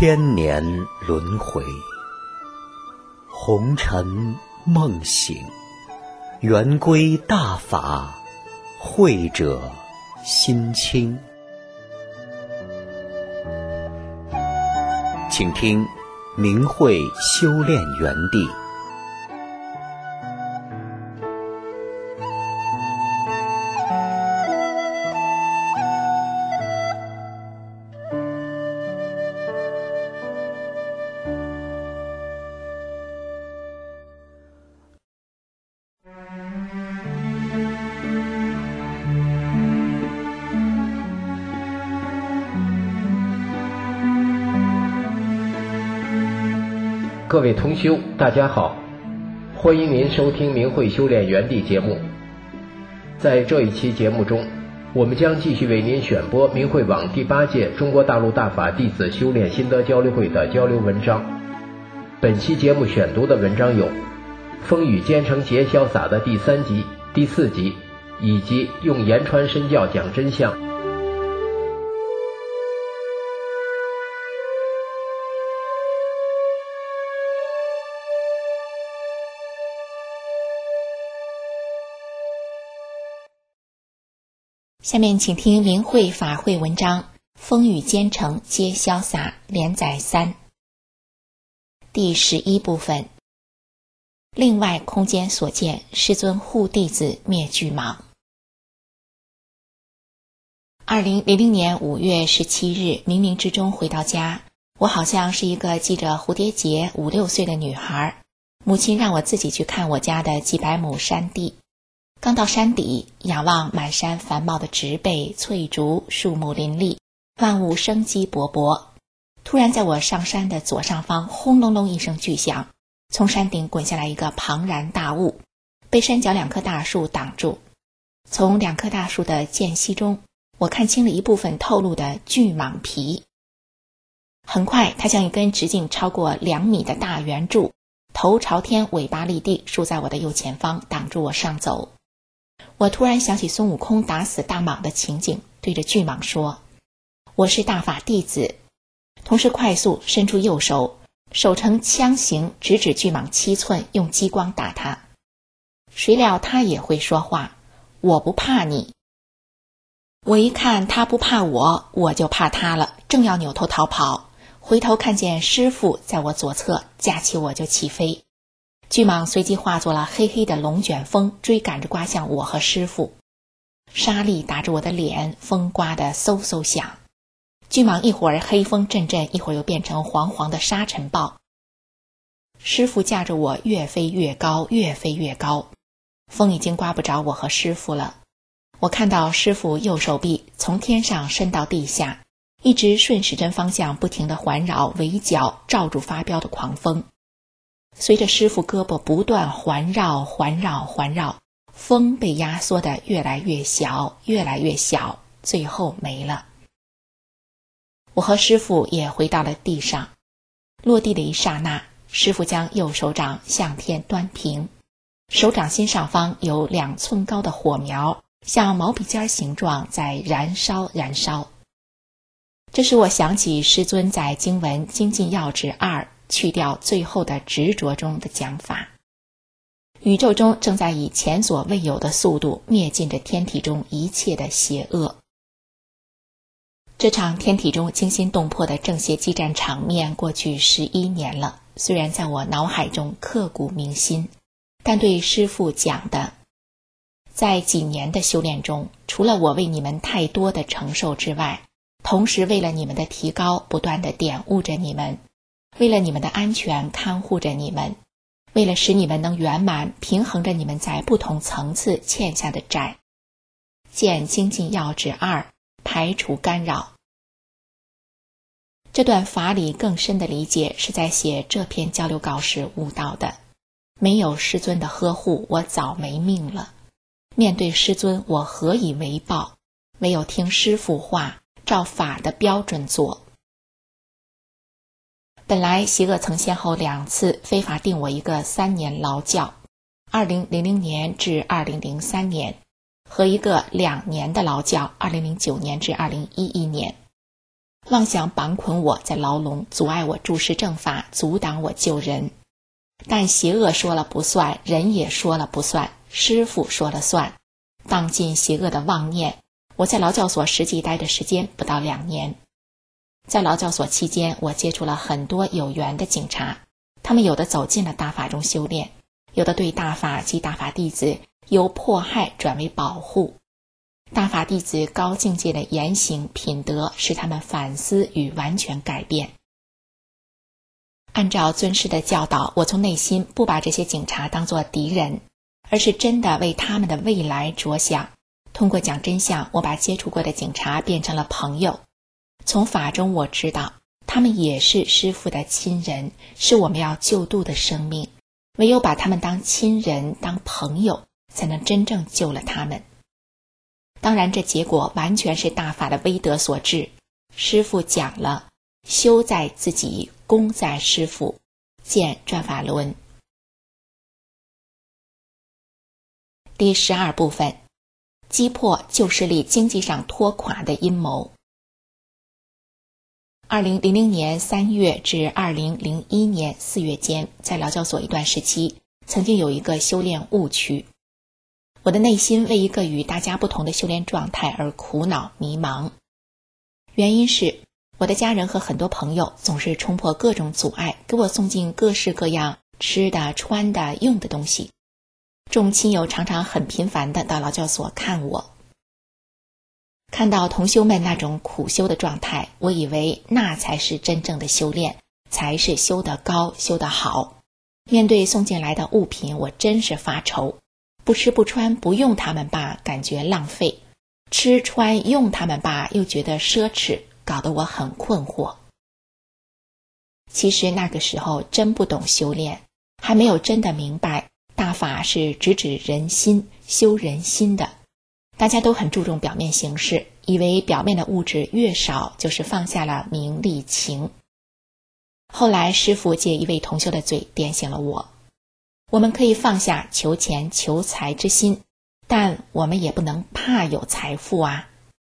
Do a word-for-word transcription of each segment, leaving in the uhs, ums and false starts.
千年轮回，红尘梦醒，圆归大法，慧者心清。请听明慧修炼园地。 各位同修，大家好，欢迎您收听明慧修炼园地节目。在这一期节目中，我们将继续为您选播明慧网第八届中国大陆大法弟子修炼心得交流会的交流文章。本期节目选读的文章有风雨兼程结潇洒的第三集、第四集，以及用言传身教讲真相。 下面请听明慧法会文章风雨兼程皆潇洒连载三第十一部分。另外空间所见，师尊护弟子灭巨蟒。二零零零年五月十七日，冥冥之中回到家，我好像是一个系着蝴蝶结五六岁的女孩。母亲让我自己去看我家的几百亩山地。刚到山底，仰望满山繁茂的植被、翠竹，树木林立，万物生机勃勃。突然在我上山的左上方，轰隆隆一声巨响，从山顶滚下来一个庞然大物，被山脚两棵大树挡住。从两棵大树的间隙中，我看清了一部分透露的巨蟒皮。很快，它像一根直径超过两米的大圆柱，头朝天，尾巴立地，竖在我的右前方，挡住我上走。我突然想起孙悟空打死大蟒的情景，对着巨蟒说：我是大法弟子。同时快速伸出右手，手成枪形，直指巨蟒七寸，用激光打它。谁料他也会说话：我不怕你。我一看他不怕我，我就怕他了，正要扭头逃跑，回头看见师父在我左侧，架起我就起飞。巨蟒随即化作了黑黑的龙卷风，追赶着刮向我和师父。沙粒打着我的脸，风刮得嗖嗖响。巨蟒一会儿黑风阵阵，一会儿又变成黄黄的沙尘暴。师父驾着我越飞越高，越飞越高，风已经刮不着我和师父了。我看到师父右手臂从天上伸到地下，一直顺时针方向不停地环绕围剿罩住发飙的狂风。随着师父胳膊不断环绕环绕环绕，风被压缩得越来越小越来越小，最后没了。我和师父也回到了地上。落地的一刹那，师父将右手掌向天端平，手掌心上方有两寸高的火苗，像毛笔尖形状，在燃烧燃烧。这使我想起师尊在经文精进要旨二去掉最后的执着中的讲法。宇宙中正在以前所未有的速度灭尽着天体中一切的邪恶。这场天体中惊心动魄的正邪激战场面过去十一年了，虽然在我脑海中刻骨铭心，但对师父讲的，在几年的修炼中，除了我为你们太多的承受之外，同时为了你们的提高，不断地点悟着你们，为了你们的安全看护着你们，为了使你们能圆满平衡着你们在不同层次欠下的债。见精进要旨二，排除干扰。这段法理更深的理解是在写这篇交流稿时悟到的。没有师尊的呵护，我早没命了。面对师尊，我何以为报？唯有听师父话，照法的标准做。本来邪恶曾先后两次非法定我一个三年劳教，二零零零年至二零零三年，和一个两年的劳教，二零零九年至二零一一年。 妄想绑捆我在牢笼，阻碍我注释正法，阻挡我救人。但邪恶说了不算，人也说了不算，师父说了算。放尽邪恶的妄念，我在劳教所实际待的时间不到两年。在劳教所期间，我接触了很多有缘的警察，他们有的走进了大法中修炼，有的对大法及大法弟子由迫害转为保护。大法弟子高境界的言行品德使他们反思与完全改变。按照尊师的教导，我从内心不把这些警察当作敌人，而是真的为他们的未来着想。通过讲真相，我把接触过的警察变成了朋友。从法中我知道，他们也是师父的亲人，是我们要救度的生命。唯有把他们当亲人、当朋友，才能真正救了他们。当然，这结果完全是大法的威德所致。师父讲了，修在自己，功在师父，见转法轮。第十二部分，击破旧势力经济上拖垮的阴谋。二零零零年三月至二零零一年四月间，在劳教所一段时期，曾经有一个修炼误区。我的内心为一个与大家不同的修炼状态而苦恼迷茫。原因是我的家人和很多朋友总是冲破各种阻碍，给我送进各式各样吃的、穿的、用的东西。众亲友常常很频繁地到劳教所看我。看到同修们那种苦修的状态，我以为那才是真正的修炼，才是修得高、修得好。面对送进来的物品，我真是发愁。不吃不穿不用它们吧，感觉浪费；吃穿用它们吧，又觉得奢侈，搞得我很困惑。其实那个时候真不懂修炼，还没有真的明白大法是直指人心、修人心的。大家都很注重表面形式，以为表面的物质越少，就是放下了名利情。后来师父借一位同修的嘴点醒了我，我们可以放下求钱求财之心，但我们也不能怕有财富啊。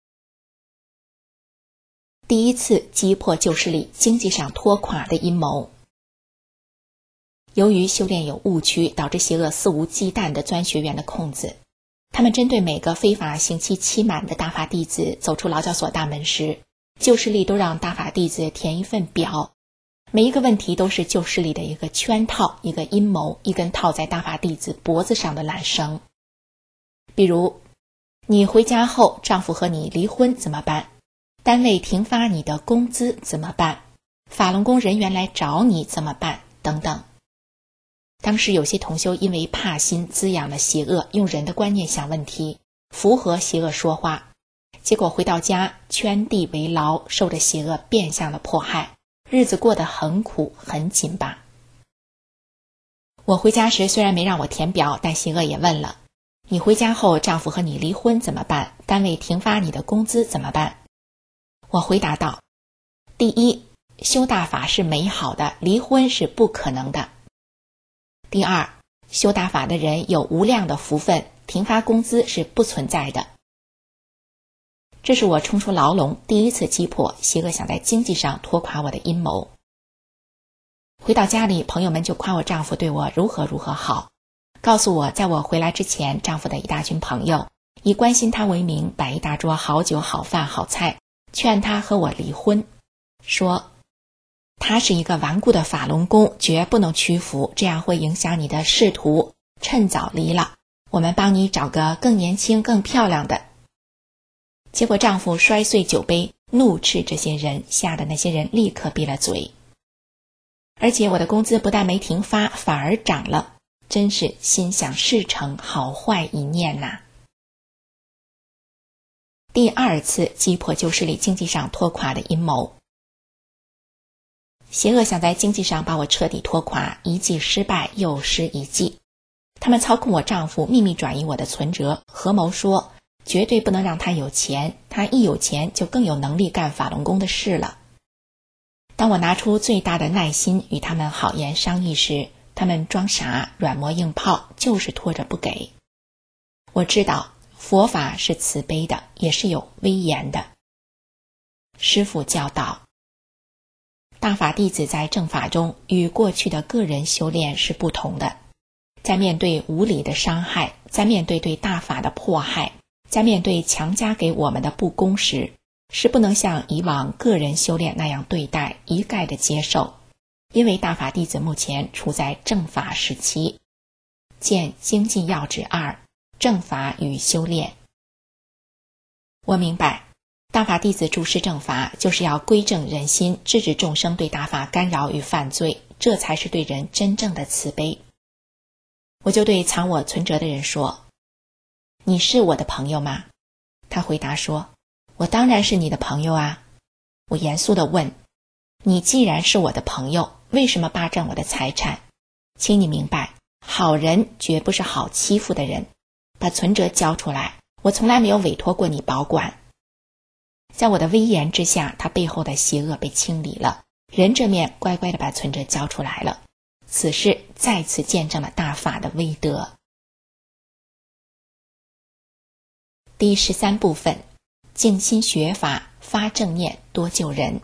第一次击破旧势力经济上拖垮的阴谋。由于修炼有误区，导致邪恶肆无忌惮地钻学员的空子。他们针对每个非法刑期期满的大法弟子走出劳教所大门时，旧势力都让大法弟子填一份表，每一个问题都是旧势力的一个圈套、一个阴谋、一根套在大法弟子脖子上的缆绳。比如，你回家后丈夫和你离婚怎么办？单位停发你的工资怎么办？法轮功人员来找你怎么办？等等。当时有些同修因为怕心滋养了邪恶，用人的观念想问题，符合邪恶说话，结果回到家圈地为牢，受着邪恶变相的迫害，日子过得很苦很紧巴。我回家时虽然没让我填表，但邪恶也问了，你回家后丈夫和你离婚怎么办？单位停发你的工资怎么办？我回答道，第一，修大法是美好的，离婚是不可能的。第二，修大法的人有无量的福分，停发工资是不存在的。这是我冲出牢笼第一次击破邪恶想在经济上拖垮我的阴谋。回到家里，朋友们就夸我丈夫对我如何如何好，告诉我在我回来之前，丈夫的一大群朋友以关心他为名，摆一大桌好酒好饭好菜，劝他和我离婚，说他是一个顽固的法轮功，绝不能屈服，这样会影响你的仕途，趁早离了，我们帮你找个更年轻更漂亮的。结果丈夫摔碎酒杯，怒斥这些人，吓得那些人立刻闭了嘴。而且我的工资不但没停发，反而涨了，真是心想事成，好坏一念呐、啊。第二次击破旧势力经济上拖垮的阴谋。邪恶想在经济上把我彻底拖垮，一计失败又失一计。他们操控我丈夫，秘密转移我的存折，合谋说绝对不能让他有钱，他一有钱就更有能力干法轮功的事了。当我拿出最大的耐心与他们好言商议时，他们装傻，软磨硬泡，就是拖着不给。我知道佛法是慈悲的，也是有威严的。 师父教导，大法弟子在正法中与过去的个人修炼是不同的。在面对无理的伤害，在面对对大法的迫害，在面对强加给我们的不公时，是不能像以往个人修炼那样对待，一概的接受。因为大法弟子目前处在正法时期。见经济要旨二，正法与修炼。我明白，大法弟子注释正法，就是要归正人心，制止众生对大法干扰与犯罪，这才是对人真正的慈悲。我就对藏我存折的人说，你是我的朋友吗？他回答说，我当然是你的朋友啊。我严肃地问，你既然是我的朋友，为什么霸占我的财产？请你明白，好人绝不是好欺负的人。把存折交出来，我从来没有委托过你保管。在我的威严之下，他背后的邪恶被清理了，人这面乖乖地把存折交出来了。此事再次见证了大法的威德。第十三部分，静心学法，发正念，多救人。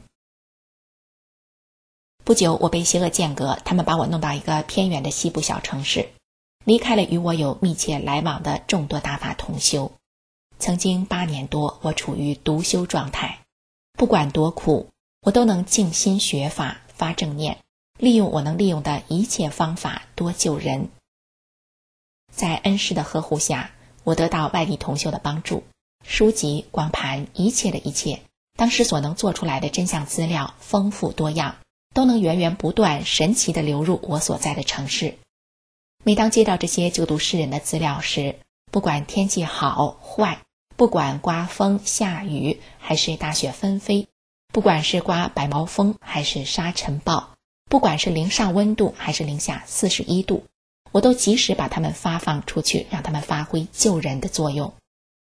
不久，我被邪恶间隔，他们把我弄到一个偏远的西部小城市，离开了与我有密切来往的众多大法同修。曾经八年多，我处于独修状态，不管多苦，我都能静心学法，发正念，利用我能利用的一切方法多救人。在恩师的呵护下，我得到外地同修的帮助，书籍、光盘，一切的一切，当时所能做出来的真相资料丰富多样，都能源源不断神奇地流入我所在的城市。每当接到这些救度世人的资料时，不管天气好坏，不管刮风下雨还是大雪纷飞，不管是刮白毛风还是沙尘暴，不管是零上温度还是零下四十一度，我都及时把它们发放出去，让它们发挥救人的作用。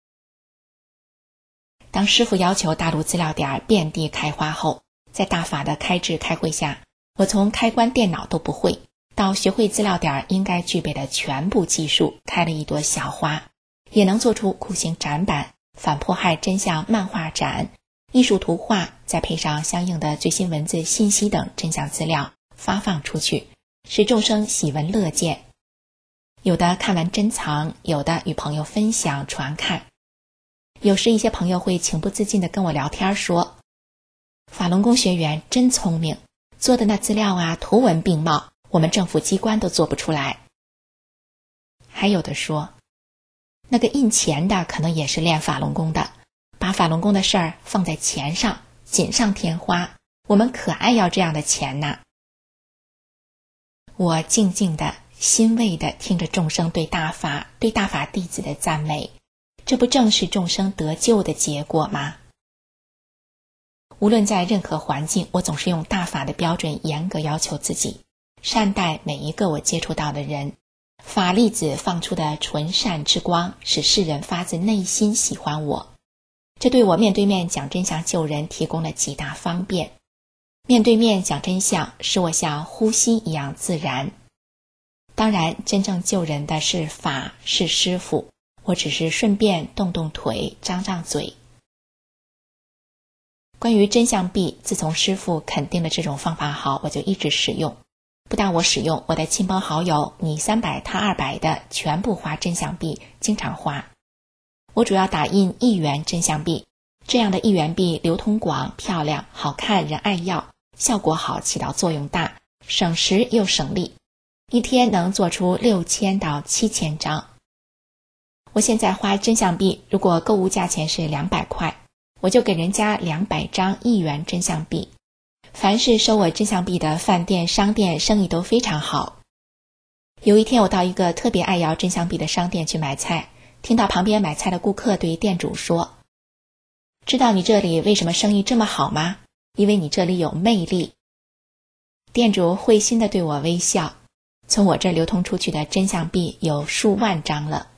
当师父要求大陆资料点遍地开花后，在大法的开智开会下，我从开关电脑都不会，到学会资料点应该具备的全部技术，开了一朵小花，也能做出酷刑展板、反迫害真相漫画展、艺术图画，再配上相应的最新文字信息等真相资料发放出去，使众生喜闻乐见。有的看完珍藏，有的与朋友分享传看。有时一些朋友会情不自禁地跟我聊天说，法轮功学员真聪明，做的那资料啊图文并茂，我们政府机关都做不出来。还有的说，那个印钱的可能也是练法轮功的，把法轮功的事儿放在钱上，锦上添花，我们可爱要这样的钱呢。我静静的欣慰地听着众生对大法对大法弟子的赞美，这不正是众生得救的结果吗？无论在任何环境，我总是用大法的标准严格要求自己，善待每一个我接触到的人。法粒子放出的纯善之光，使世人发自内心喜欢我，这对我面对面讲真相救人提供了极大方便。面对面讲真相，使我像呼吸一样自然。当然，真正救人的是法，是师父，我只是顺便动动腿，张张嘴。关于真相币，自从师父肯定了这种方法好，我就一直使用。不但我使用，我的亲朋好友你三百他二百的全部花真相币，经常花。我主要打印一元真相币，这样的一元币流通广、漂亮、好看，人爱要，效果好，起到作用大，省时又省力，一天能做出六千到七千张。我现在花真相币，如果购物价钱是两百块，我就给人家两百张一元真相币。凡是收我真相币的饭店、商店生意都非常好。有一天我到一个特别爱要真相币的商店去买菜，听到旁边买菜的顾客对店主说，知道你这里为什么生意这么好吗？因为你这里有魅力。店主会心地对我微笑，从我这流通出去的真相币有数万张了。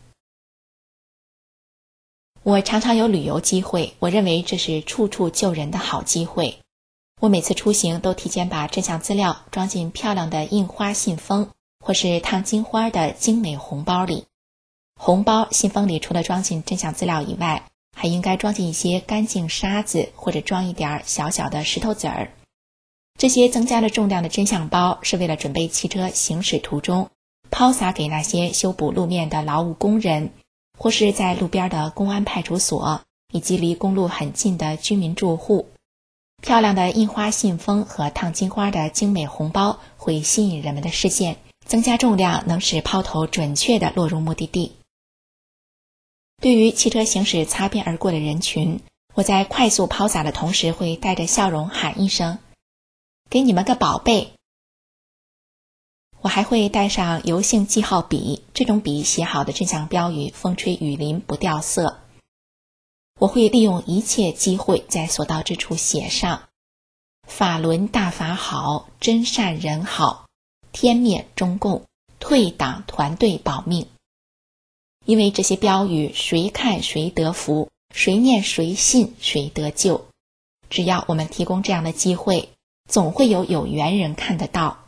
我常常有旅游机会，我认为这是处处救人的好机会。我每次出行都提前把真相资料装进漂亮的印花信封，或是烫金花的精美红包里。红包信封里除了装进真相资料以外， 还应该装进一些干净沙子，或者装一点小小的石头子儿。这些增加了重量的真相包是为了准备汽车行驶途中抛洒给那些修补路面的劳务工人，或是在路边的公安派出所，以及离公路很近的居民住户。漂亮的印花信封和烫金花的精美红包会吸引人们的视线，增加重量能使抛投准确地落入目的地。对于汽车行驶擦边而过的人群，我在快速抛洒的同时会带着笑容喊一声，给你们个宝贝。我还会带上油性记号笔，这种笔写好的真相标语风吹雨淋不掉色。我会利用一切机会在所到之处写上法轮大法好，真善人好，天灭中共，退党团队保命。因为这些标语谁看谁得福，谁念谁信谁得救。只要我们提供这样的机会，总会有有缘人看得到。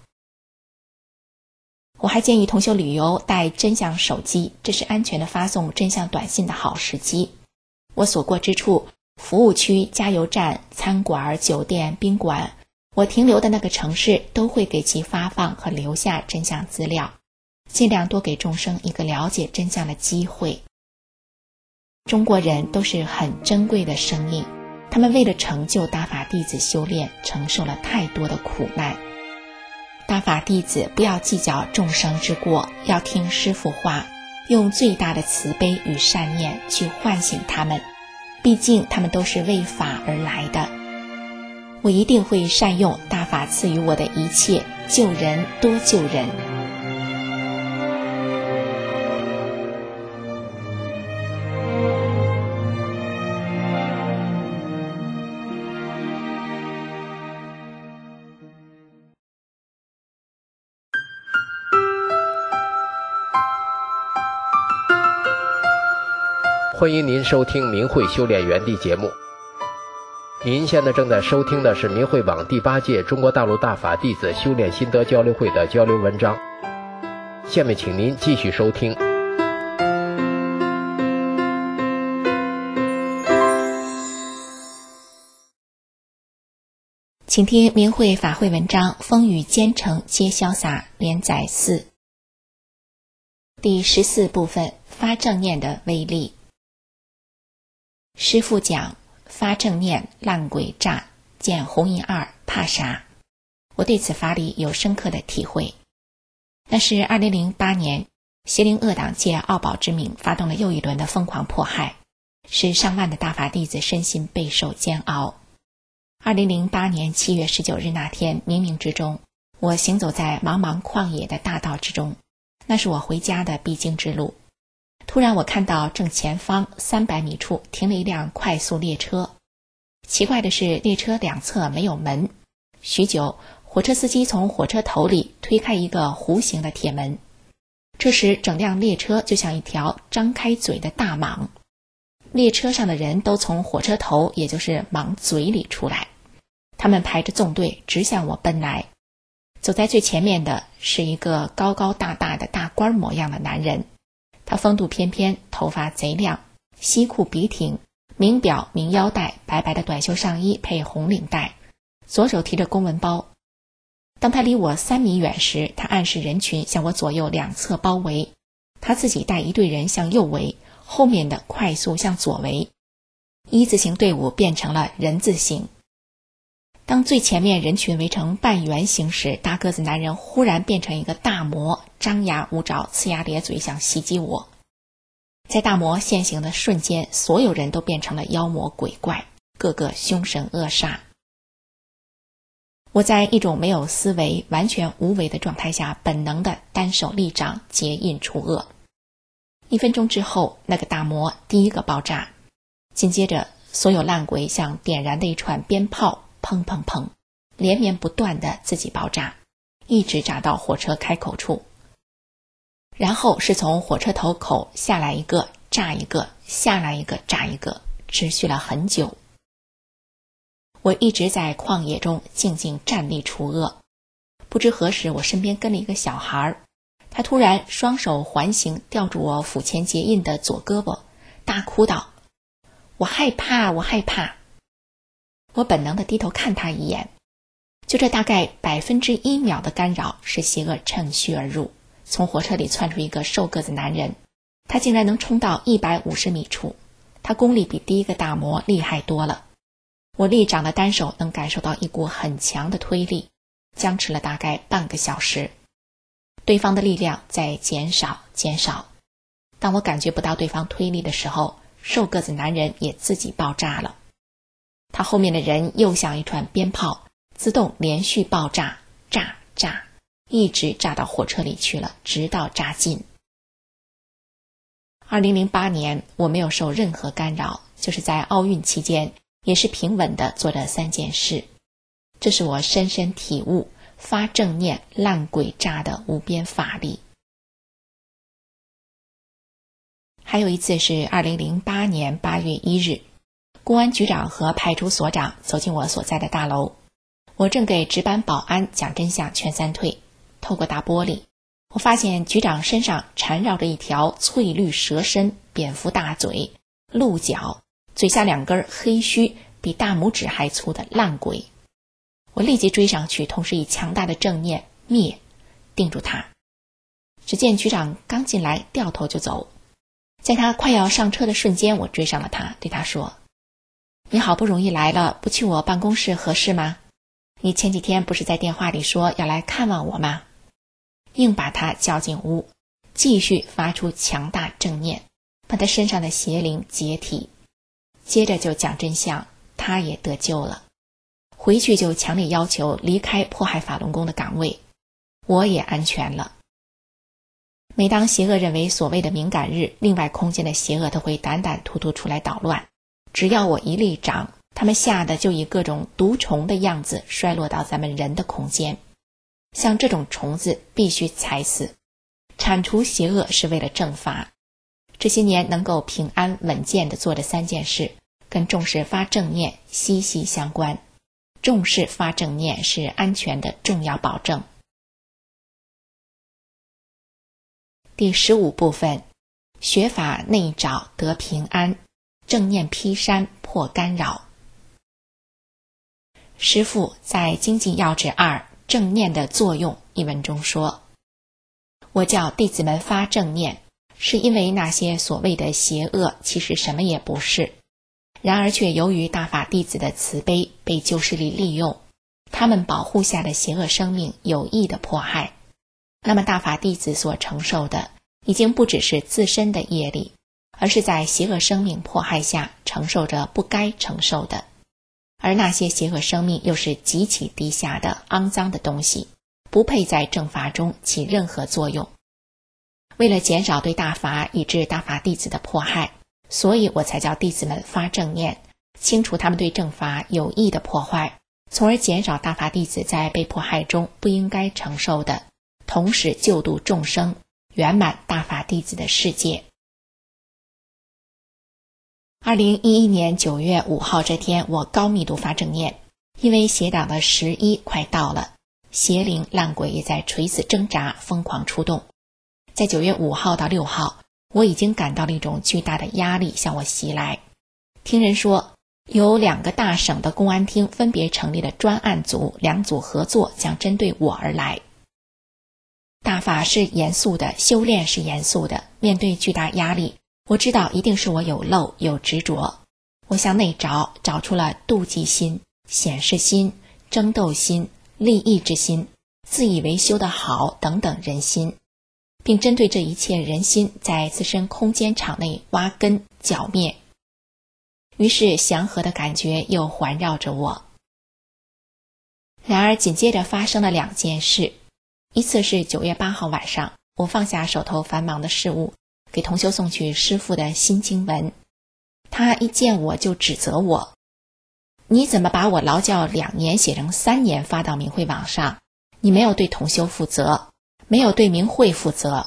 我还建议同修旅游带真相手机，这是安全的发送真相短信的好时机。我所过之处，服务区、加油站、餐馆、酒店、宾馆，我停留的那个城市都会给其发放和留下真相资料，尽量多给众生一个了解真相的机会。中国人都是很珍贵的生命，他们为了成就大法弟子修炼，承受了太多的苦难。大法弟子不要计较众生之过，要听师父话，用最大的慈悲与善念去唤醒他们，毕竟他们都是为法而来的。我一定会善用大法赐予我的一切，救人多救人。 欢迎您收听明慧修炼园地节目。您现在正在收听的是明慧网第八届中国大陆大法弟子修炼心得交流会的交流文章。下面请您继续收听。 请听明慧法会文章《风雨兼程皆潇洒》连载四，第十四部分，发正念的威力。师父讲，发正念烂鬼诈，见红银二怕啥？我对此法理有深刻的体会。那是二零零八年，邪灵恶党借奥宝之名发动了又一轮的疯狂迫害，使上万的大法弟子身心备受煎熬。二零零八年七月十九日那天，冥冥之中，我行走在茫茫旷野的大道之中，那是我回家的必经之路。突然我看到正前方三百米处停了一辆快速列车，奇怪的是列车两侧没有门。许久，火车司机从火车头里推开一个弧形的铁门，这时整辆列车就像一条张开嘴的大蟒，列车上的人都从火车头也就是蟒嘴里出来，他们排着纵队直向我奔来。走在最前面的是一个高高大大的大官模样的男人，他风度翩翩，头发贼亮，西裤笔挺，名表名腰带，白白的短袖上衣配红领带，左手提着公文包。当他离我三米远时，他暗示人群向我左右两侧包围，他自己带一队人向右围，后面的快速向左围，一字形队伍变成了人字形。当最前面人群围成半圆形时，大个子男人忽然变成一个大魔，张牙舞爪，呲牙咧嘴，想袭击我。在大魔现形的瞬间，所有人都变成了妖魔鬼怪，个个凶神恶煞。我在一种没有思维、完全无为的状态下，本能的单手立掌，结印除恶。一分钟之后，那个大魔第一个爆炸，紧接着所有烂鬼像点燃的一串鞭炮，砰砰砰，连绵不断的自己爆炸，一直炸到火车开口处。然后是从火车头口下来一个炸一个，下来一个炸一个，持续了很久。我一直在旷野中静静站立除恶。不知何时，我身边跟了一个小孩，他突然双手环形吊住我腹前结印的左胳膊，大哭道： 我害怕，我害怕。我本能地低头看他一眼，就这大概百分之一秒的干扰，使邪恶趁虚而入，从火车里窜出一个瘦个子男人，他竟然能冲到一百五十米处，他功力比第一个大魔厉害多了。我力掌的单手能感受到一股很强的推力，僵持了大概半个小时。对方的力量在减少减少，当我感觉不到对方推力的时候，瘦个子男人也自己爆炸了。他后面的人又像一串鞭炮，自动连续爆炸，炸炸，一直炸到火车里去了，直到炸尽。二零零八年我没有受任何干扰，就是在奥运期间也是平稳地做着三件事。这是我深深体悟发正念烂鬼炸的无边法力。还有一次是二零零八年八月一日，公安局长和派出所长走进我所在的大楼，我正给值班保安讲真相劝三退。透过大玻璃，我发现局长身上缠绕着一条翠绿蛇身、蝙蝠大嘴、鹿角，嘴下两根黑须比大拇指还粗的烂鬼。我立即追上去，同时以强大的正念灭定住他。只见局长刚进来掉头就走，在他快要上车的瞬间，我追上了他，对他说：你好不容易来了，不去我办公室合适吗？你前几天不是在电话里说要来看望我吗？硬把他叫进屋，继续发出强大正念，把他身上的邪灵解体。接着就讲真相，他也得救了。回去就强烈要求离开迫害法轮功的岗位，我也安全了。每当邪恶认为所谓的敏感日，另外空间的邪恶都会胆胆突突出来捣乱。只要我一力掌，他们吓得就以各种毒虫的样子衰落到咱们人的空间。像这种虫子必须踩死，铲除邪恶是为了正法。这些年能够平安稳健地做的三件事，跟重视发正念息息相关。重视发正念是安全的重要保证。第十五部分，学法内找得平安，正念劈山破干扰。师父在《经济要旨二正念的作用》一文中说，我叫弟子们发正念，是因为那些所谓的邪恶其实什么也不是，然而却由于大法弟子的慈悲被旧势力利用，他们保护下的邪恶生命有意的迫害。那么大法弟子所承受的已经不只是自身的业力，而是在邪恶生命迫害下承受着不该承受的，而那些邪恶生命又是极其低下的肮脏的东西，不配在正法中起任何作用。为了减少对大法以致大法弟子的迫害，所以我才叫弟子们发正念，清除他们对正法有益的破坏，从而减少大法弟子在被迫害中不应该承受的，同时救度众生，圆满大法弟子的世界。二零一一年九月五号这天，我高密度发正念，因为邪党的十一快到了，邪灵烂鬼也在垂死挣扎，疯狂出动。在九月五号到六号，我已经感到了一种巨大的压力向我袭来。听人说，有两个大省的公安厅分别成立了专案组，两组合作将针对我而来。大法是严肃的，修炼是严肃的，面对巨大压力，我知道一定是我有漏有执着。我向内找，找出了妒忌心、显示心、争斗心、利益之心、自以为修得好等等人心，并针对这一切人心在自身空间场内挖根剿灭。于是祥和的感觉又环绕着我。然而紧接着发生了两件事，一次是九月八号晚上，我放下手头繁忙的事务，给同修送去师父的新经文。他一见我就指责我，你怎么把我劳教两年写成三年发到明慧网上？你没有对同修负责，没有对明慧负责。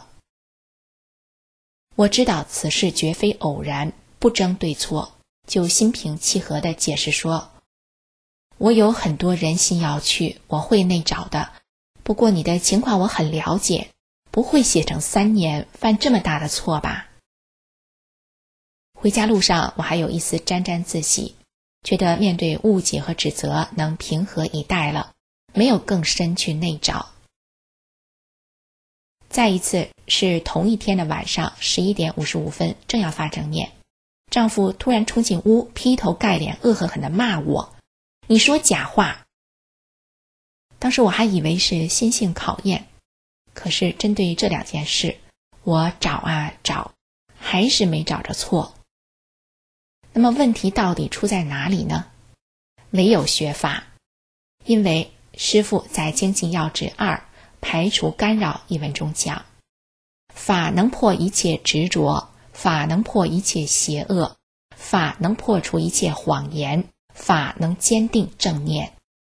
我知道此事绝非偶然，不争对错，就心平气和地解释说，我有很多人心要去，我会内找的，不过你的情况我很了解，不会写成三年犯这么大的错吧。 回家路上，我还有一丝沾沾自喜，觉得面对误解和指责能平和以待了，没有更深去内找。再一次是同一天的晚上十一点五十五分，正要发正念，丈夫突然冲进屋，劈头盖脸恶狠狠地骂我：你说假话！当时我还以为是心性考验，可是针对这两件事，我找啊找，还是没找着错。那么问题到底出在哪里呢？唯有学法，因为师父在《精进要旨二排除干扰》一文中讲，法能破一切执着，法能破一切邪恶，法能破除一切谎言，法能坚定正念。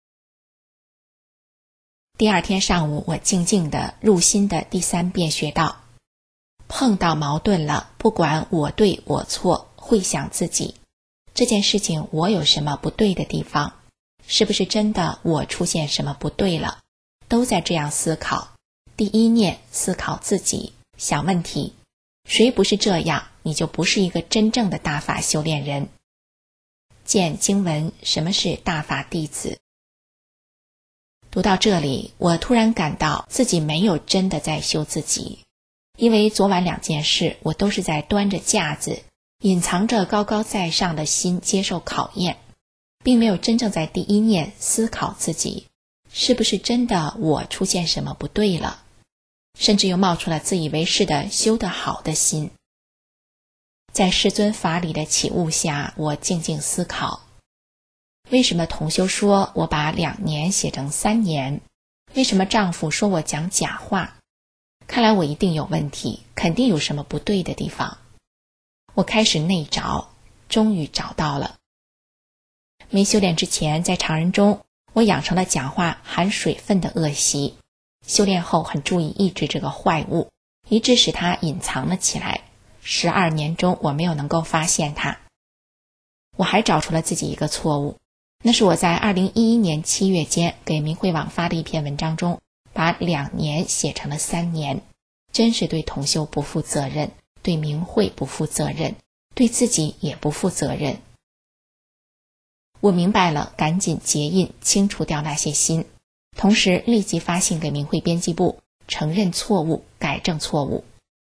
第二天上午，我静静地入心的第三遍学道，碰到矛盾了，不管我对我错，会想自己这件事情我有什么不对的地方，是不是真的我出现什么不对了，都在这样思考。第一念思考自己，想问题，谁不是这样，你就不是一个真正的大法修炼人。见经文，什么是大法弟子？读到这里，我突然感到自己没有真的在修自己，因为昨晚两件事我都是在端着架子，隐藏着高高在上的心接受考验，并没有真正在第一念思考自己是不是真的我出现什么不对了，甚至又冒出了自以为是的修得好的心。在世尊法理的启悟下，我静静思考，为什么同修说我把两年写成三年？为什么丈夫说我讲假话？看来我一定有问题，肯定有什么不对的地方。我开始内找，终于找到了。没修炼之前，在常人中，我养成了讲话含水分的恶习。修炼后很注意抑制这个坏物，以致使它隐藏了起来。十二年中，我没有能够发现它。我还找出了自己一个错误，那是我在二零一一年七月间给明慧网发的一篇文章中，把两年写成了三年，真是对同修不负责任，对明慧不负责任，对自己也不负责任。我明白了，赶紧结印，清除掉那些心，同时立即发信给明慧编辑部，承认错误，改正错误。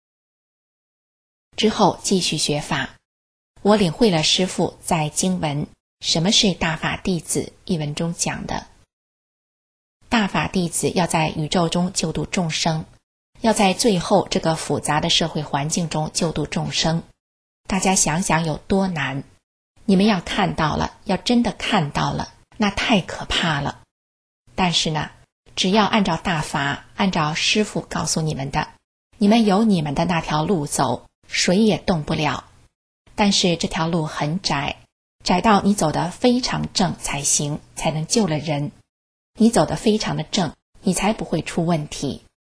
之后继续学法，我领会了师父在经文什么是大法弟子一文中讲的。大法弟子要在宇宙中救度众生，要在最后这个复杂的社会环境中救度众生。大家想想有多难，你们要看到了，要真的看到了，那太可怕了。但是呢，只要按照大法，按照师父告诉你们的，你们有你们的那条路走，谁也动不了。但是这条路很窄，窄到你走得非常正才行，才能救了人。你走得非常的正，你才不会出问题。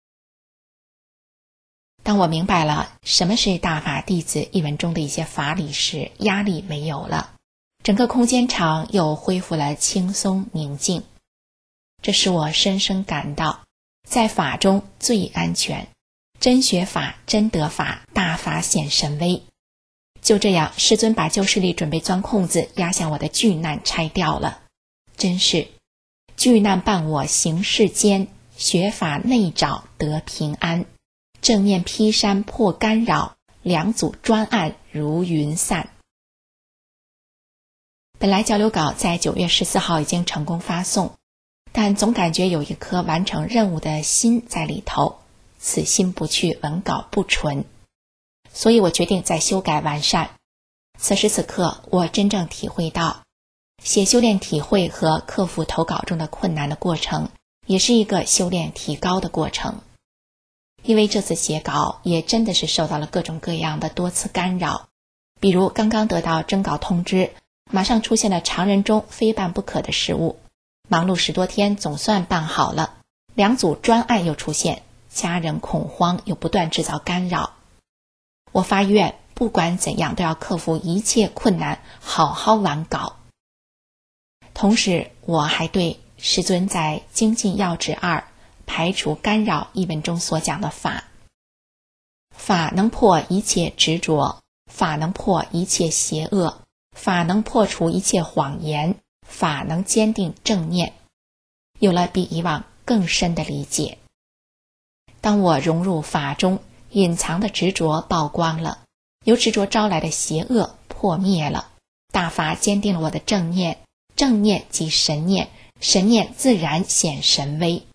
当我明白了什么是大法弟子一文中的一些法理时，压力没有了，整个空间场又恢复了轻松宁静。这使我深深感到，在法中最安全，真学法，真得法，大法显神威。就这样，师尊把旧势力准备钻空子压向我的巨难拆掉了。真是巨难伴我行世间，学法内找得平安，正念劈山破干扰，两组专案如云散。本来交流稿在九月十四号已经成功发送，但总感觉有一颗完成任务的心在里头，此心不去，文稿不纯。所以我决定再修改完善。此时此刻，我真正体会到，写修炼体会和克服投稿中的困难的过程，也是一个修炼提高的过程。因为这次写稿也真的是受到了各种各样的多次干扰，比如刚刚得到征稿通知，马上出现了常人中非办不可的事物，忙碌十多天总算办好了，两组专案又出现，家人恐慌又不断制造干扰。我发愿不管怎样都要克服一切困难，好好完稿。同时我还对师尊在精进要旨二排除干扰一文中所讲的法，法能破一切执着， 法能破一切邪恶，法能破除一切谎言，法能坚定正念。有了比以往更深的理解。当我融入法中，隐藏的执着曝光了，由执着招来的邪恶破灭了，大法坚定了我的正念，正念即神念，神念自然显神威。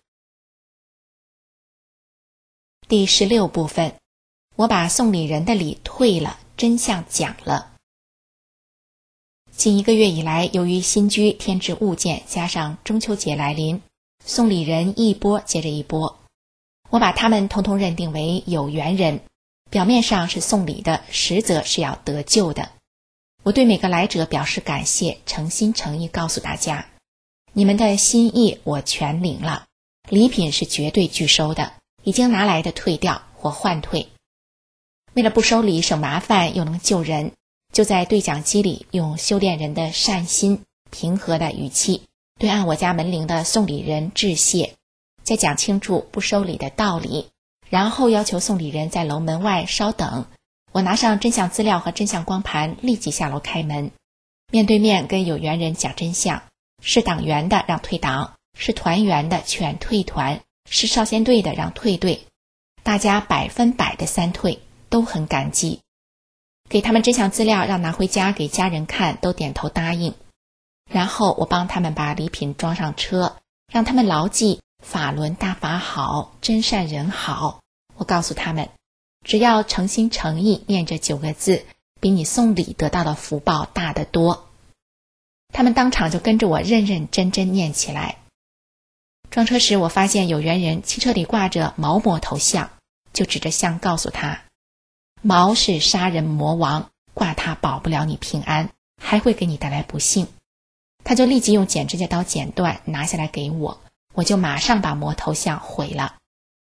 第十六部分，我把送礼人的礼退了，真相讲了。近一个月以来，由于新居添置物件，加上中秋节来临，送礼人一波接着一波，我把他们统统认定为有缘人，表面上是送礼的，实则是要得救的。我对每个来者表示感谢，诚心诚意告诉大家，你们的心意我全领了，礼品是绝对拒收的，已经拿来的退掉或换退。为了不收礼省麻烦又能救人，就在对讲机里用修炼人的善心平和的语气对按我家门铃的送礼人致谢，再讲清楚不收礼的道理，然后要求送礼人在楼门外稍等，我拿上真相资料和真相光盘，立即下楼开门，面对面跟有缘人讲真相，是党员的让退党，是团员的劝退团，是少先队的让退队，大家百分百的三退，都很感激。给他们真相资料让拿回家给家人看，都点头答应。然后我帮他们把礼品装上车，让他们牢记法轮大法好，真善人好。我告诉他们，只要诚心诚意念这九个字，比你送礼得到的福报大得多。他们当场就跟着我认认真真念起来。装车时我发现有缘人汽车里挂着毛魔头像，就指着像告诉他，毛是杀人魔王，挂它保不了你平安，还会给你带来不幸。他就立即用剪指甲刀剪断，拿下来给我，我就马上把魔头像毁了。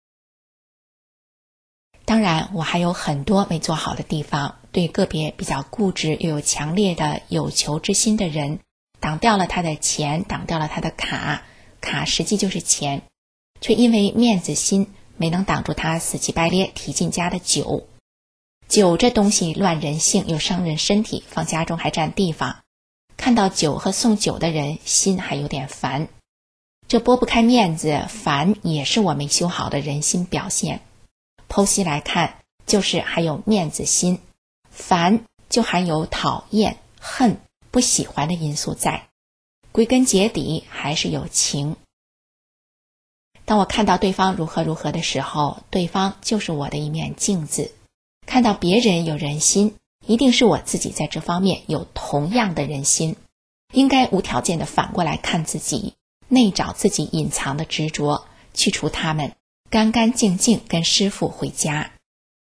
当然我还有很多没做好的地方，对个别比较固执又有强烈的有求之心的人，挡掉了他的钱，挡掉了他的卡，卡实际就是钱，却因为面子心没能挡住他死乞白咧提进家的酒。酒这东西乱人性又伤人身体，放家中还占地方，看到酒和送酒的人心还有点烦，这拨不开面子，烦也是我没修好的人心表现。剖析来看，就是还有面子心，烦就含有讨厌、恨、不喜欢的因素在，归根结底还是有情。当我看到对方如何如何的时候，对方就是我的一面镜子。看到别人有人心，一定是我自己在这方面有同样的人心，应该无条件的反过来看自己，内找自己隐藏的执着，去除它们，干干净净跟师父回家。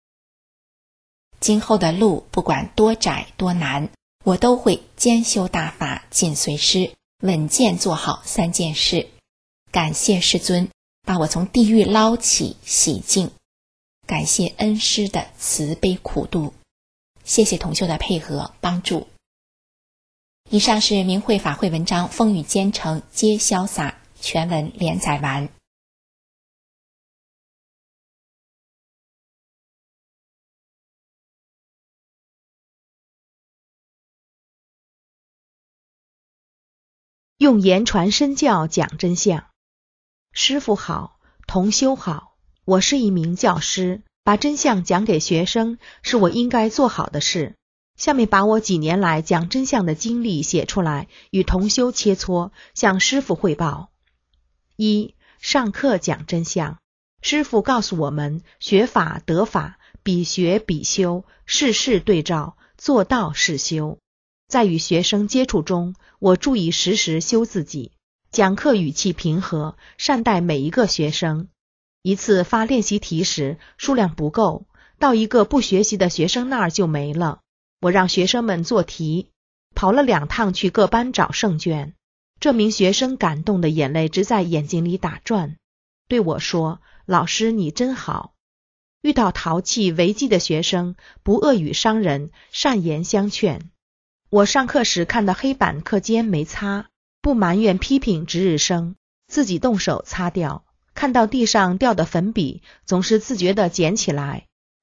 今后的路不管多窄多难，我都会兼修大法，紧随师，稳健做好三件事。感谢师尊把我从地狱捞起洗净，感谢恩师的慈悲苦度，谢谢同修的配合帮助。以上是明慧法会文章《风雨兼程皆潇洒》全文连载完。 用言传身教，讲真相。师父好，同修好，我是一名教师，把真相讲给学生是我应该做好的事。下面把我几年来讲真相的经历写出来，与同修切磋，向师父汇报。一、上课讲真相。师父告诉我们，学法得法，比学比修，事事对照，做到是修。在与学生接触中，我注意时时修自己，讲课语气平和，善待每一个学生。一次发练习题时，数量不够，到一个不学习的学生那儿就没了。我让学生们做题，跑了两趟去各班找剩卷。这名学生感动的眼泪直在眼睛里打转，对我说：“老师你真好。”遇到淘气违纪的学生，不恶语伤人，善言相劝。我上课时看到黑板课间没擦，不埋怨批评值日生，自己动手擦掉。看到地上掉的粉笔，总是自觉地捡起来。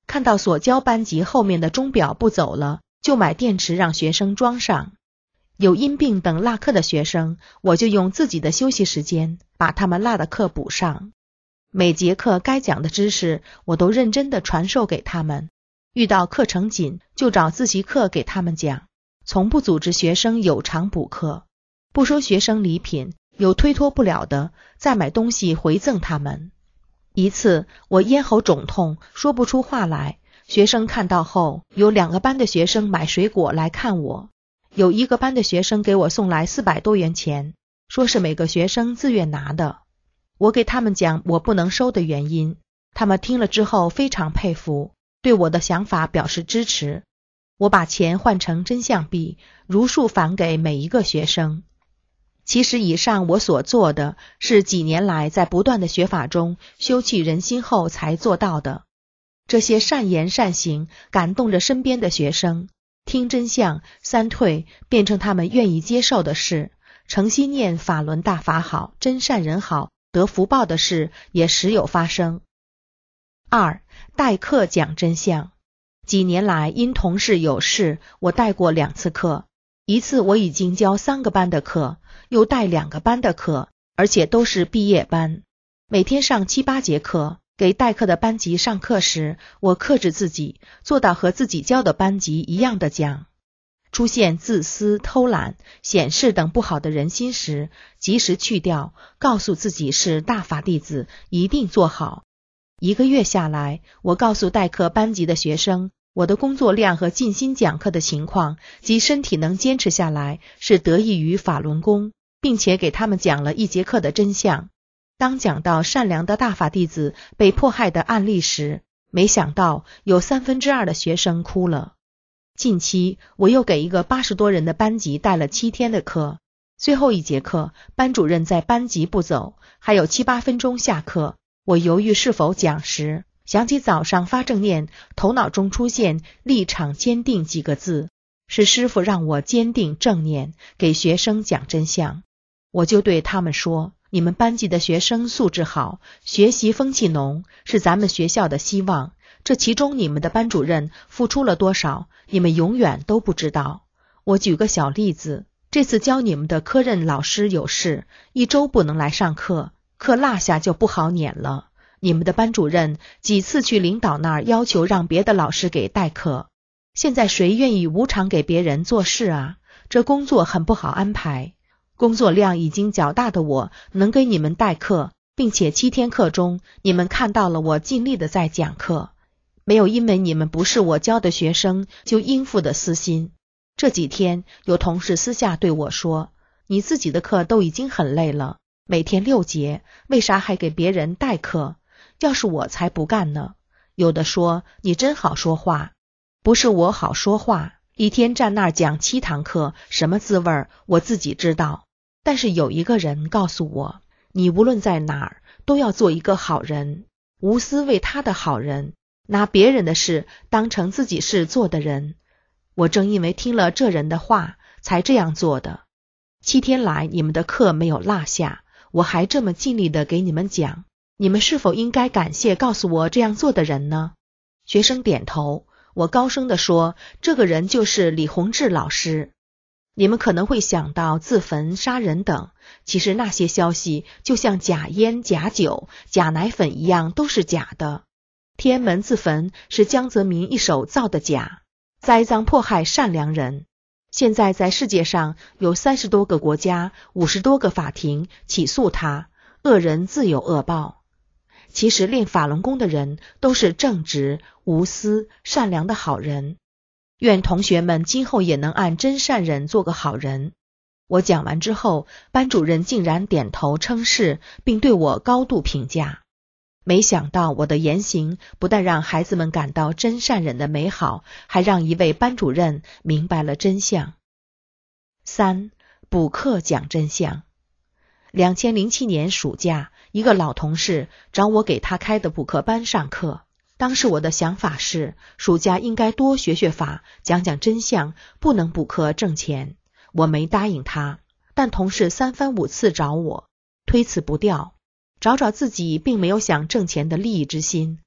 看到所教班级后面的钟表不走了，就买电池让学生装上。有因病等落课的学生，我就用自己的休息时间把他们落的课补上。每节课该讲的知识，我都认真地传授给他们。遇到课程紧，就找自习课给他们讲，从不组织学生有偿补课。不收学生礼品，有推脱不了的，再买东西回赠他们。一次，我咽喉肿痛，说不出话来，学生看到后，有两个班的学生买水果来看我。有一个班的学生给我送来四百多元钱，说是每个学生自愿拿的。我给他们讲我不能收的原因，他们听了之后非常佩服，对我的想法表示支持。我把钱换成真相币，如数返给每一个学生。其实以上我所做的是几年来在不断的学法中修葺人心后才做到的。这些善言善行感动着身边的学生，听真相三退变成他们愿意接受的事，诚心念法轮大法好，真善人好，得福报的事也时有发生。二、代课讲真相。几年来因同事有事，我带过两次课，一次我已经教三个班的课，又带两个班的课，而且都是毕业班，每天上七八节课。给代课的班级上课时，我克制自己，做到和自己教的班级一样的讲。出现自私、偷懒、显示等不好的人心时，及时去掉，告诉自己是大法弟子，一定做好。一个月下来，我告诉代课班级的学生，我的工作量和尽心讲课的情况及身体能坚持下来是得益于法轮功，并且给他们讲了一节课的真相。当讲到善良的大法弟子被迫害的案例时，没想到有三分之二的学生哭了。近期我又给一个八十多人的班级带了七天的课，最后一节课班主任在班级不走，还有七八分钟下课，我犹豫是否讲时，想起早上发正念，头脑中出现立场坚定几个字，是师父让我坚定正念，给学生讲真相。我就对他们说，你们班级的学生素质好，学习风气浓，是咱们学校的希望。这其中你们的班主任付出了多少，你们永远都不知道。我举个小例子，这次教你们的科任老师有事，一周不能来上课，课落下就不好撵了。你们的班主任几次去领导那儿要求让别的老师给代课，现在谁愿意无偿给别人做事啊？这工作很不好安排。工作量已经较大的我能给你们代课，并且七天课中你们看到了我尽力的在讲课，没有因为你们不是我教的学生就应付的私心。这几天有同事私下对我说，你自己的课都已经很累了，每天六节，为啥还给别人代课？要是我才不干呢。有的说，你真好说话。不是我好说话，一天站那儿讲七堂课，什么滋味我自己知道。但是有一个人告诉我，你无论在哪儿都要做一个好人，无私为他的好人，拿别人的事当成自己事做的人。我正因为听了这人的话才这样做的。七天来你们的课没有落下，我还这么尽力的给你们讲，你们是否应该感谢告诉我这样做的人呢？学生点头，我高声地说，这个人就是李洪志老师。你们可能会想到自焚、杀人等，其实那些消息就像假烟、假酒、假奶粉一样，都是假的。天安门自焚是江泽民一手造的假，栽赃迫害善良人。现在在世界上有三十多个国家、五十多个法庭起诉他，恶人自有恶报。其实练法轮功的人都是正直、无私、善良的好人。愿同学们今后也能按真善忍做个好人。我讲完之后，班主任竟然点头称是，并对我高度评价。没想到我的言行不但让孩子们感到真善忍的美好，还让一位班主任明白了真相。三、补课讲真相。两千零七年暑假，一个老同事找我给他开的补课班上课。当时我的想法是，暑假应该多学学法，讲讲真相，不能补课挣钱。我没答应他，但同事三番五次找我，推辞不掉。找找自己并没有想挣钱的利益之心。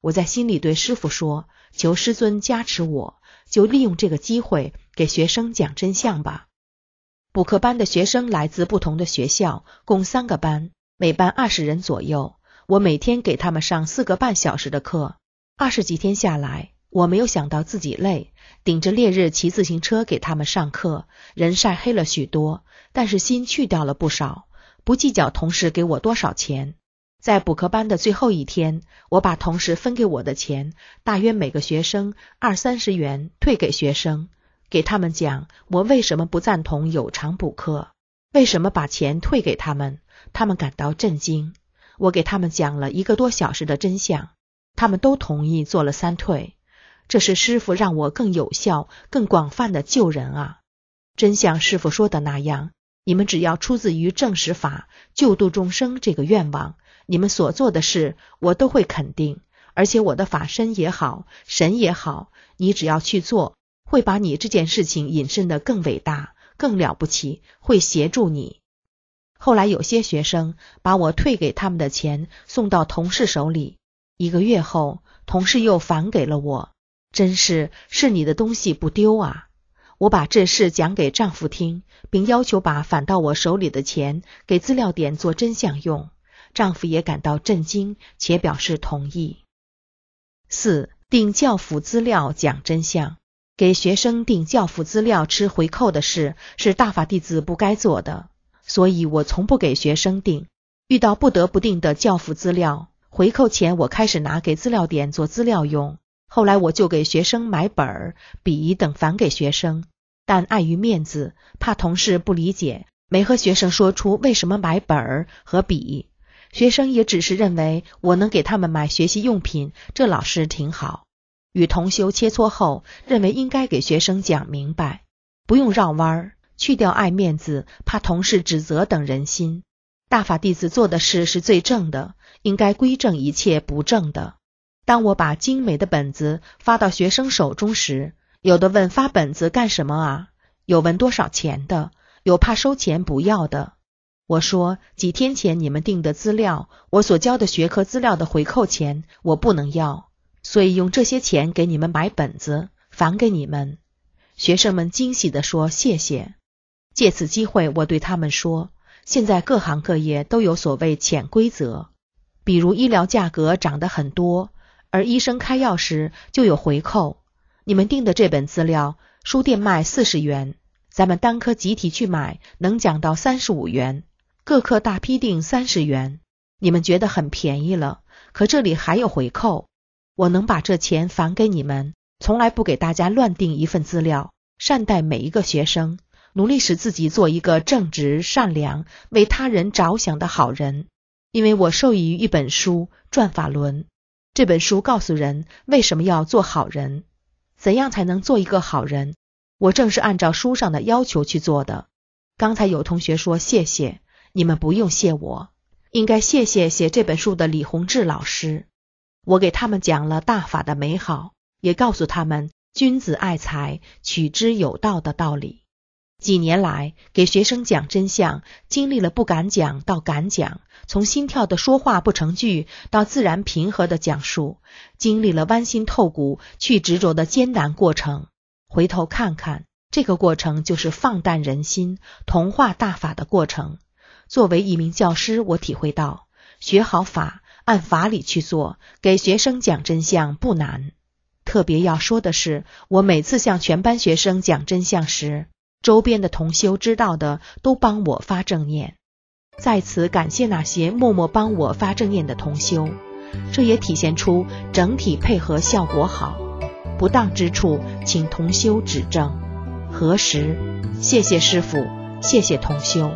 我在心里对师父说，求师尊加持我，就利用这个机会给学生讲真相吧。补课班的学生来自不同的学校，共三个班，每班二十人左右。我每天给他们上四个半小时的课，二十几天下来，我没有想到自己累，顶着烈日骑自行车给他们上课，人晒黑了许多，但是心去掉了不少，不计较同事给我多少钱。在补课班的最后一天，我把同事分给我的钱，大约每个学生二三十元退给学生，给他们讲我为什么不赞同有偿补课，为什么把钱退给他们，他们感到震惊。我给他们讲了一个多小时的真相，他们都同意做了三退。这是师父让我更有效、更广泛的救人啊！真像师父说的那样，你们只要出自于正实法，救度众生这个愿望，你们所做的事我都会肯定，而且我的法身也好，神也好，你只要去做，会把你这件事情引申得更伟大、更了不起，会协助你。后来有些学生把我退给他们的钱送到同事手里，一个月后，同事又返给了我，真是是你的东西不丢啊！我把这事讲给丈夫听，并要求把返到我手里的钱给资料点做真相用，丈夫也感到震惊，且表示同意。四、订教辅资料讲真相。给学生订教辅资料吃回扣的事是大法弟子不该做的，所以我从不给学生订。遇到不得不订的教辅资料，回扣前我开始拿给资料点做资料用，后来我就给学生买本儿、笔等返给学生，但碍于面子，怕同事不理解，没和学生说出为什么买本儿和笔。学生也只是认为我能给他们买学习用品，这老师挺好。与同修切磋后，认为应该给学生讲明白，不用绕弯儿，去掉爱面子、怕同事指责等人心。大法弟子做的事是最正的，应该归正一切不正的。当我把精美的本子发到学生手中时，有的问发本子干什么啊？有问多少钱的，有怕收钱不要的。我说几天前你们订的资料，我所交的学科资料的回扣钱我不能要，所以用这些钱给你们买本子，返给你们。学生们惊喜地说谢谢。借此机会我对他们说，现在各行各业都有所谓潜规则，比如医疗价格涨得很多，而医生开药时就有回扣。你们订的这本资料，书店卖四十元，咱们单科集体去买能讲到三十五元，各科大批订三十元，你们觉得很便宜了，可这里还有回扣。我能把这钱返给你们，从来不给大家乱订一份资料，善待每一个学生，努力使自己做一个正直、善良、为他人着想的好人。因为我受益于一本书《转法轮》，这本书告诉人为什么要做好人，怎样才能做一个好人，我正是按照书上的要求去做的。刚才有同学说谢谢，你们不用谢我，应该谢谢写这本书的李洪志老师。我给他们讲了大法的美好，也告诉他们君子爱财，取之有道的道理。几年来给学生讲真相，经历了不敢讲到敢讲，从心跳的说话不成句到自然平和的讲述，经历了剜心透骨去执着的艰难过程。回头看看，这个过程就是放淡人心、同化大法的过程。作为一名教师，我体会到学好法，按法理去做，给学生讲真相不难。特别要说的是，我每次向全班学生讲真相时，周边的同修知道的都帮我发正念。在此感谢那些默默帮我发正念的同修，这也体现出整体配合效果好。不当之处请同修指正。何时？谢谢师父，谢谢同修。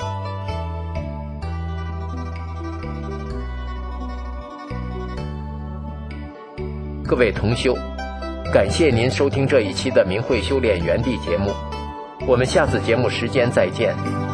各位同修，感谢您收听这一期的明慧修炼园地节目，我们下次节目时间再见。